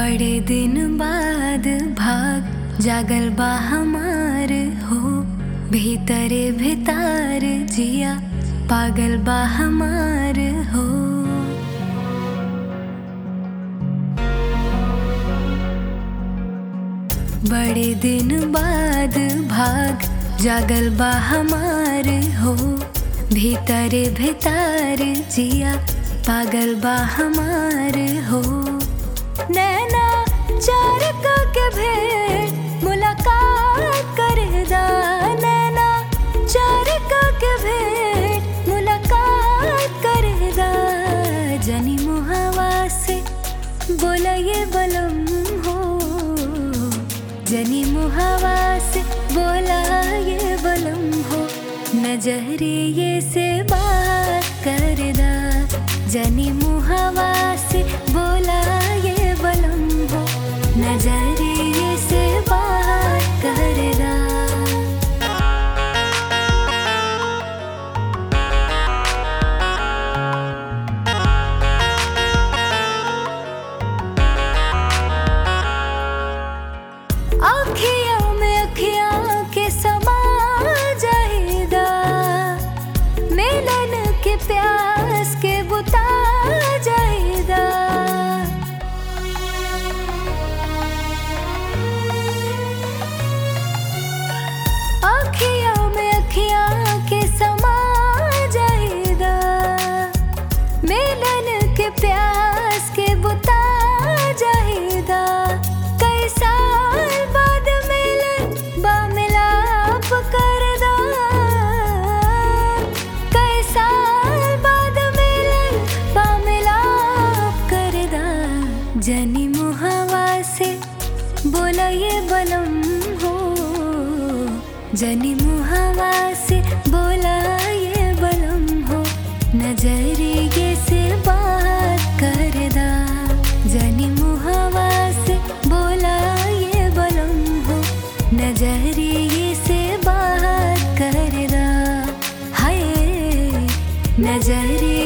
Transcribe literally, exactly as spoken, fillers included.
बड़े दिन बाद भाग जागल बा हमार हो, भीतरे भीतर जिया पागल बा हमार हो। बड़े दिन बाद भाग जागल बा हमार हो, भीतरे भीतर जिया पागल बा हमार हो। नैना चार के भेंट मुलाकात करदा, नैना चार के भेंट मुलाकात करदा। जनी मुहावा से बोला ये बलम हो, जनी मुहावा से बोला ये बलम हो। नजरिए से बात करदा, जनी मुहावा से बोला ये बलम हो। नजरिए से बात करदा। अखियाँ में अखियाँ के समा जाएगा, मिलन के प्यास के बुता जाएगा। अखियाँ में अखियाँ के समा जाएगा, मिलन के प्यास के बुता जाएगा। कई साल बाद मिलन बा मिलाप करदा, कई साल बाद मिलन बा मिलाप करदा। जनी मुहावा से बोला ये बलम हो, जनी मुहावा से बोला ये बलम हो। नजरिए से बात करदा, जनी मुहावा से बोला ये बलम हो। नजरिए से बात करदा, हाय नजरिए